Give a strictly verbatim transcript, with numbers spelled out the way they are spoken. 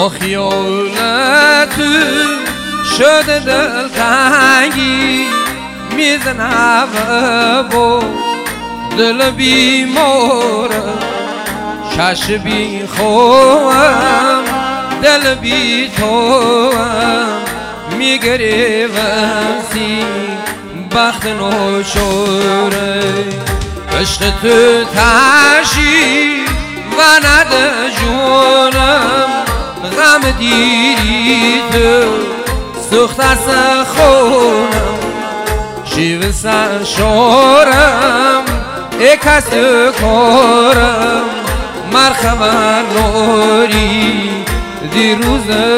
با خیالت شده دلتنگی میزنم با دل بیماره چش بی خوام دل بی توام میگریوم سی بخت نوشوره عشق تو تشی و نده جونم غم دیری تو سخت از خونم شیو سر شورم ای کس کارم مرخبر نوری دیروز